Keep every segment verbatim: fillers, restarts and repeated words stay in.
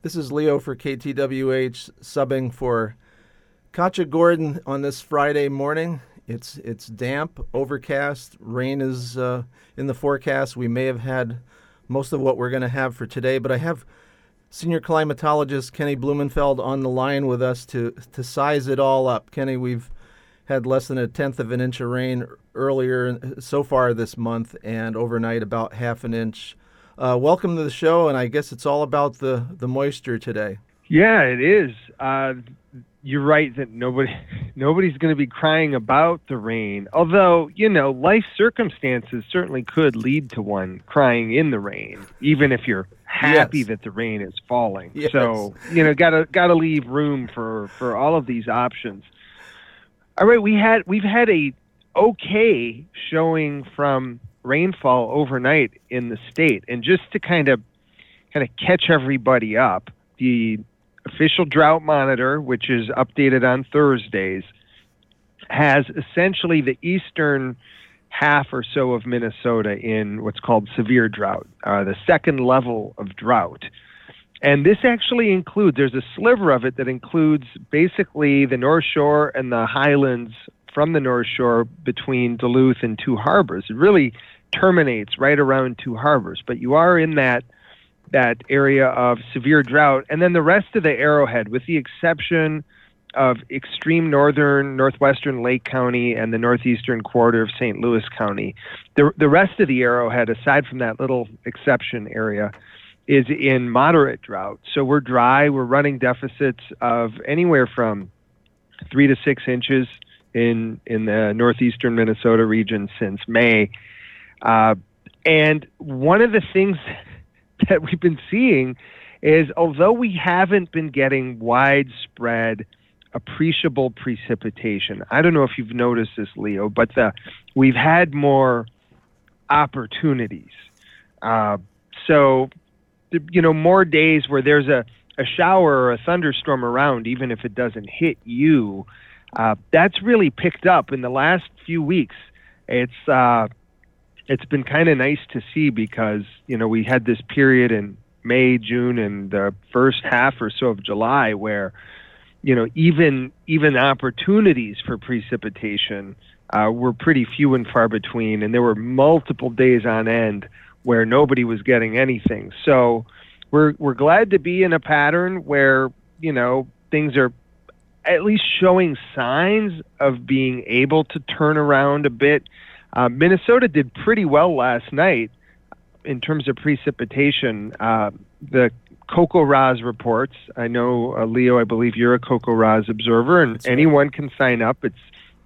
This is Leo for K T W H, subbing for Katja Gordon on this Friday morning. It's it's damp, overcast, rain is uh, in the forecast. We may have had most of what we're going to have for today, but I have senior climatologist Kenny Blumenfeld on the line with us to, to size it all up. Kenny, we've had less than a tenth of an inch of rain earlier so far this month, and overnight about half an inch. Uh, welcome to the show, and I guess it's all about the, the moisture today. Yeah, it is. Uh, you're right that nobody nobody's going to be crying about the rain. Although, you know, life circumstances certainly could lead to one crying in the rain, even if you're happy Yes. that the rain is falling. Yes. So, you know, gotta gotta leave room for, for all of these options. All right, we had we've had a okay showing from rainfall overnight in the state, and just to kind of kind of catch everybody up, the official drought monitor, which is updated on Thursdays, has essentially the eastern half or so of Minnesota in what's called severe drought, uh, the second level of drought. And this actually includes, there's a sliver of it that includes basically the North Shore and the highlands from the North Shore between Duluth and Two Harbors. It really terminates right around Two Harbors, but you are in that that area of severe drought. And then the rest of the Arrowhead, with the exception of extreme northern, northwestern Lake County and the northeastern quarter of Saint Louis County, the, the rest of the Arrowhead, aside from that little exception area, is in moderate drought. So we're dry. We're running deficits of anywhere from three to six inches in, in the northeastern Minnesota region since May. Uh, and one of the things that we've been seeing is, although we haven't been getting widespread appreciable precipitation, I don't know if you've noticed this, Leo, but the, we've had more opportunities. Uh, so, you know, more days where there's a, a shower or a thunderstorm around, even if it doesn't hit you. Uh, that's really picked up in the last few weeks. It's uh, it's been kind of nice to see, because, you know, we had this period in May, June, and the first half or so of July where, you know, even even opportunities for precipitation uh, were pretty few and far between, and there were multiple days on end where nobody was getting anything. So we're we're glad to be in a pattern where, you know, things are at least showing signs of being able to turn around a bit. Uh, Minnesota did pretty well last night in terms of precipitation. Uh, the CocoRa's reports, I know, uh, Leo, I believe you're a CocoRa's observer, and That's right. Anyone can sign up. It's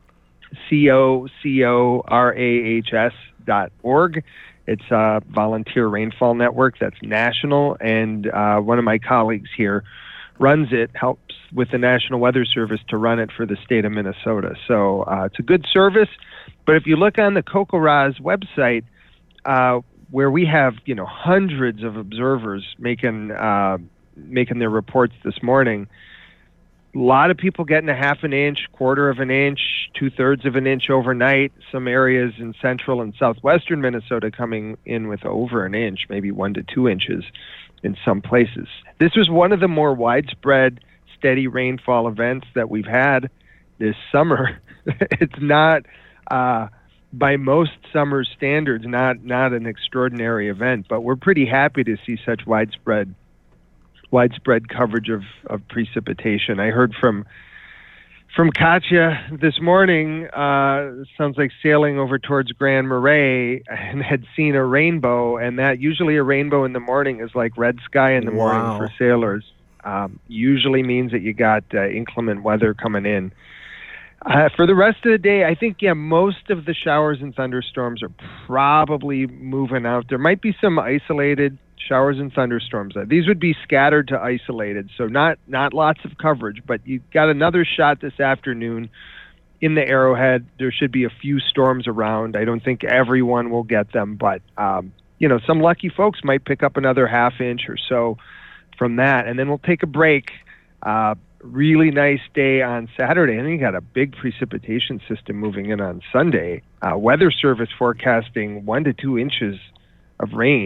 C O C O R A H S dot org. It's a volunteer rainfall network that's national, and uh, one of my colleagues here runs it, helps with the National Weather Service to run it for the state of Minnesota. So uh, it's a good service. But if you look on the CocoRa's website, uh, where we have, you know, hundreds of observers making uh, making their reports this morning, a lot of people getting a half an inch, quarter of an inch, two thirds of an inch overnight. Some areas in central and southwestern Minnesota coming in with over an inch, maybe one to two inches in some places. This was one of the more widespread, steady rainfall events that we've had this summer. It's not, uh, by most summer standards, not not an extraordinary event, but we're pretty happy to see such widespread widespread coverage of, of precipitation. I heard from from Katja this morning, uh, sounds like sailing over towards Grand Marais, and had seen a rainbow, and that usually a rainbow in the morning is like red sky in the Wow. morning for sailors. Um, usually means that you got uh, inclement weather coming in. Uh, for the rest of the day, I think, yeah, most of the showers and thunderstorms are probably moving out. There might be some isolated showers and thunderstorms. Uh, these would be scattered to isolated, so not not lots of coverage, but you got another shot this afternoon in the Arrowhead. There should be a few storms around. I don't think everyone will get them, but, um, you know, some lucky folks might pick up another half inch or so from that, and then we'll take a break. Uh, really nice day on Saturday, and then you got a big precipitation system moving in on Sunday. Uh, Weather Service forecasting one to two inches of rain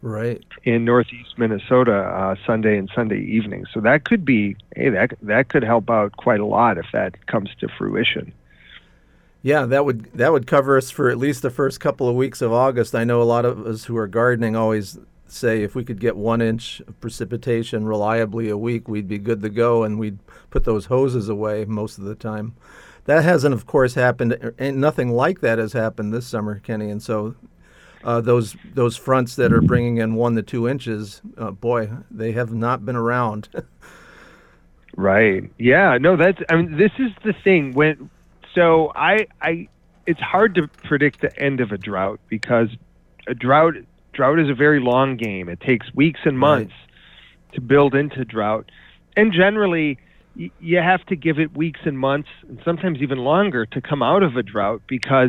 Right. in northeast Minnesota uh, Sunday and Sunday evening. So that could be, hey, that that could help out quite a lot if that comes to fruition. Yeah, that would that would cover us for at least the first couple of weeks of August. I know a lot of us who are gardening always say if we could get one inch of precipitation reliably a week, we'd be good to go, and we'd put those hoses away most of the time. That hasn't, of course, happened, and nothing like that has happened this summer, Kenny. And so uh, those those fronts that are bringing in one to two inches, uh, boy, they have not been around. Right. Yeah. No, that's. I mean, this is the thing. When so I I it's hard to predict the end of a drought because a drought drought is a very long game. It takes weeks and months right. to build into drought, and generally y- you have to give it weeks and months, and sometimes even longer, to come out of a drought because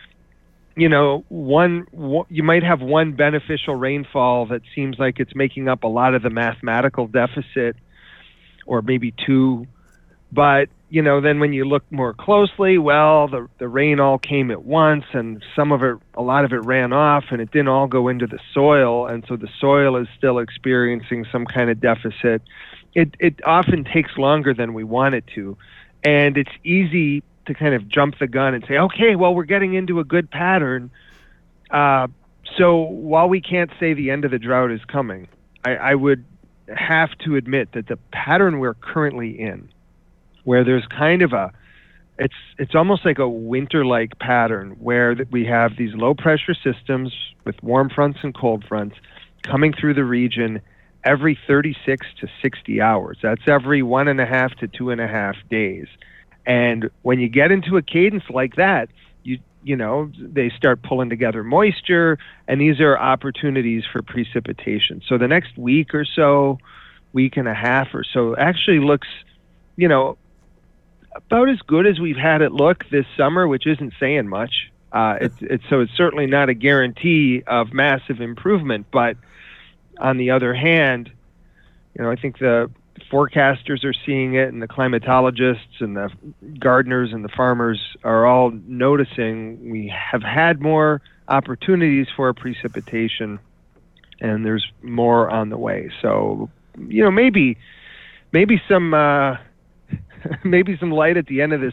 you know one, one you might have one beneficial rainfall that seems like it's making up a lot of the mathematical deficit, or maybe two, but you know, then when you look more closely, well, the the rain all came at once, and some of it, a lot of it ran off, and it didn't all go into the soil, and so the soil is still experiencing some kind of deficit. It it often takes longer than we want it to, and it's easy to kind of jump the gun and say, okay, well, we're getting into a good pattern. Uh, so while we can't say the end of the drought is coming, I, I would have to admit that the pattern we're currently in, where there's kind of a, it's it's almost like a winter-like pattern where that we have these low-pressure systems with warm fronts and cold fronts coming through the region every thirty-six to sixty hours. That's every one and a half to two and a half days. And when you get into a cadence like that, you you know, they start pulling together moisture, and these are opportunities for precipitation. So the next week or so, week and a half or so, actually looks, you know, about as good as we've had it look this summer, which isn't saying much. Uh, it's, it's so it's certainly not a guarantee of massive improvement. But on the other hand, you know, I think the forecasters are seeing it, and the climatologists and the gardeners and the farmers are all noticing we have had more opportunities for precipitation, and there's more on the way. So, you know, maybe maybe some. Uh, Maybe some light at the end of this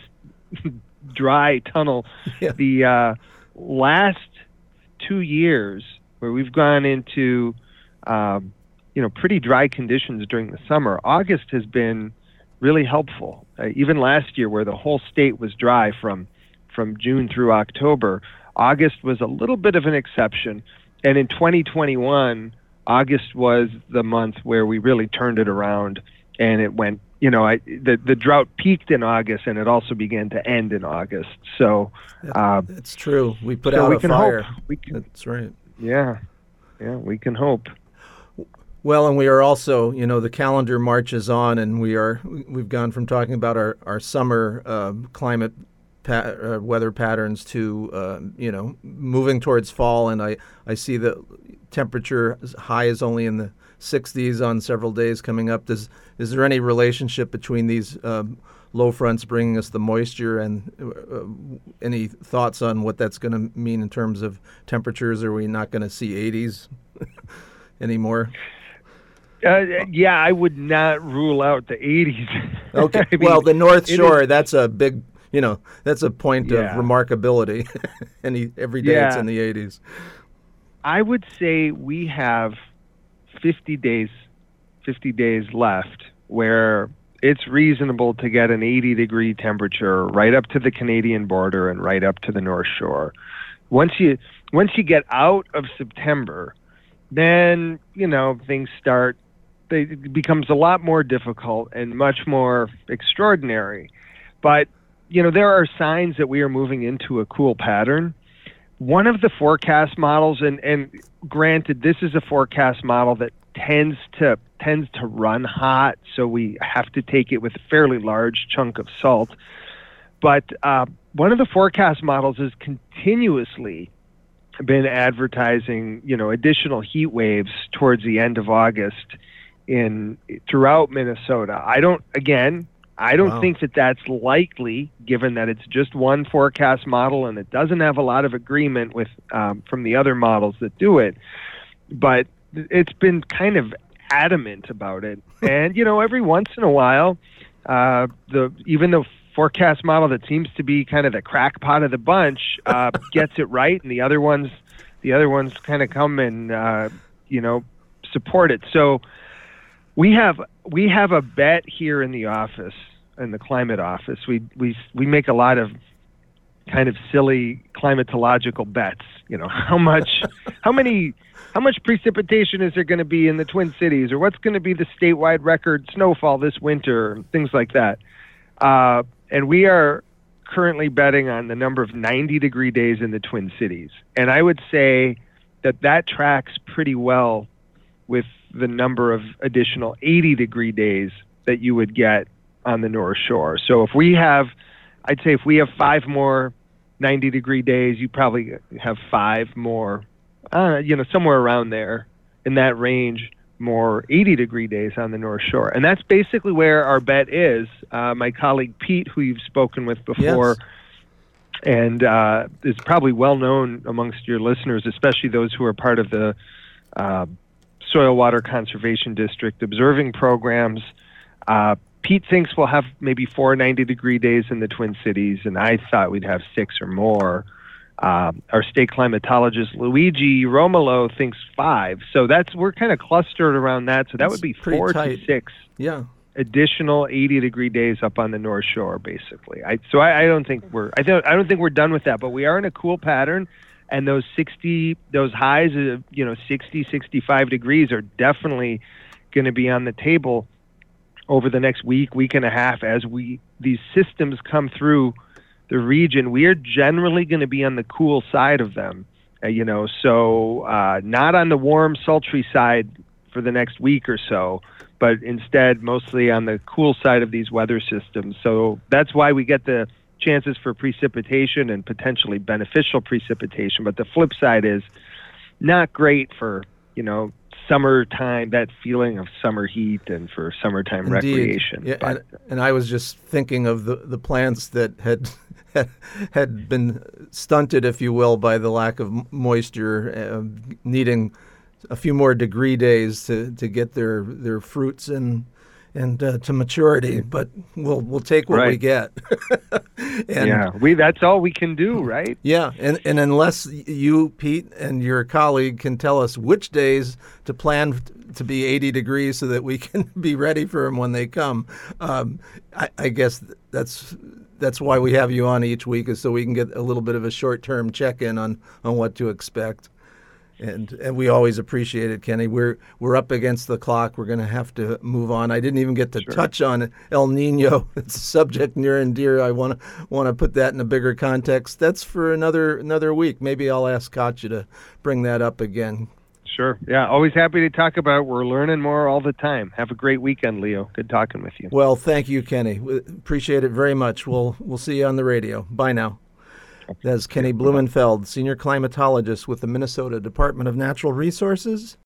dry tunnel. Yeah. The uh, last two years, where we've gone into, um, you know, pretty dry conditions during the summer, August has been really helpful. Uh, even last year, where the whole state was dry from from June through October, August was a little bit of an exception. And in twenty twenty-one, August was the month where we really turned it around, and it went. You know, I, the the drought peaked in August, and it also began to end in August. So uh, that's true. We put so out we a can fire. Hope. We can, that's right. Yeah, yeah, we can hope. Well, and we are also, you know, the calendar marches on, and we are we've gone from talking about our our summer uh, climate pa- uh, weather patterns to uh, you know, moving towards fall, and I I see the temperature high is only in the sixties on several days coming up. Does is there any relationship between these um, low fronts bringing us the moisture, and uh, any thoughts on what that's going to mean in terms of temperatures? Are we not going to see eighties anymore? Uh, yeah, I would not rule out the eighties. Okay. I mean, well, the North Shore, is, that's a big, you know, that's a point yeah. of remarkability. Any every day yeah. it's in the eighties. I would say we have fifty days, fifty days left where it's reasonable to get an eighty degree temperature right up to the Canadian border and right up to the North Shore. Once you once you get out of September, then, you know, things start, they, it becomes a lot more difficult and much more extraordinary. But, you know, there are signs that we are moving into a cool pattern. One of the forecast models, and, and granted, this is a forecast model that tends to tends to run hot, so we have to take it with a fairly large chunk of salt. But uh, one of the forecast models has continuously been advertising, you know, additional heat waves towards the end of August in throughout Minnesota. I don't, again, I don't Wow. think that that's likely, given that it's just one forecast model and it doesn't have a lot of agreement with um, from the other models that do it. But it's been kind of adamant about it. And, you know, every once in a while, uh, the even the forecast model that seems to be kind of the crackpot of the bunch uh, gets it right, and the other ones, the other ones kind of come and, uh, you know, support it. So we have we have a bet here in the office, in the climate office. We we we make a lot of kind of silly climatological bets. You know, how much, how many, how much precipitation is there going to be in the Twin Cities, or what's going to be the statewide record snowfall this winter, and things like that. Uh, and we are currently betting on the number of ninety degree days in the Twin Cities. And I would say that that tracks pretty well with the number of additional eighty degree days that you would get on the North Shore. So if we have, I'd say if we have five more ninety degree days, you probably have five more, uh, you know, somewhere around there in that range, more eighty degree days on the North Shore. And that's basically where our bet is. Uh, my colleague Pete, who you've spoken with before, yes. and uh, is probably well known amongst your listeners, especially those who are part of the uh, Soil Water Conservation District observing programs. Uh, Pete thinks we'll have maybe four ninety degree days in the Twin Cities, and I thought we'd have six or more. Uh, our state climatologist Luigi Romolo thinks five. So that's we're kind of clustered around that. So that that's would be four tight. to six yeah. additional eighty degree days up on the North Shore, basically. I, so I, I don't think we're I don't I don't think we're done with that, but we are in a cool pattern. And those sixty, those highs of, you know, sixty, sixty-five degrees are definitely going to be on the table over the next week, week and a half, as we these systems come through the region. We are generally going to be on the cool side of them, uh, you know, so uh, not on the warm, sultry side for the next week or so, but instead mostly on the cool side of these weather systems. So that's why we get the chances for precipitation and potentially beneficial precipitation. But the flip side is not great for, you know, summertime, that feeling of summer heat and for summertime Indeed. recreation. Yeah, and, and I was just thinking of the, the plants that had had been stunted, if you will, by the lack of moisture, uh, needing a few more degree days to, to get their, their fruits and and uh, to maturity. But we'll we'll take what right. we get. and, yeah, we that's all we can do, right? Yeah, and, and unless you, Pete, and your colleague can tell us which days to plan to be eighty degrees so that we can be ready for them when they come, um, I, I guess that's that's why we have you on each week, is so we can get a little bit of a short-term check-in on, on what to expect. And and we always appreciate it, Kenny. We're we're up against the clock. We're going to have to move on. I didn't even get to sure. touch on El Nino. It's a subject near and dear. I want to want to put that in a bigger context. That's for another another week. Maybe I'll ask Katja to bring that up again. Sure. Yeah, always happy to talk about it. We're learning more all the time. Have a great weekend, Leo. Good talking with you. Well, thank you, Kenny. We appreciate it very much. We'll we'll see you on the radio. Bye now. That's Kenny Blumenfeld, Senior Climatologist with the Minnesota Department of Natural Resources.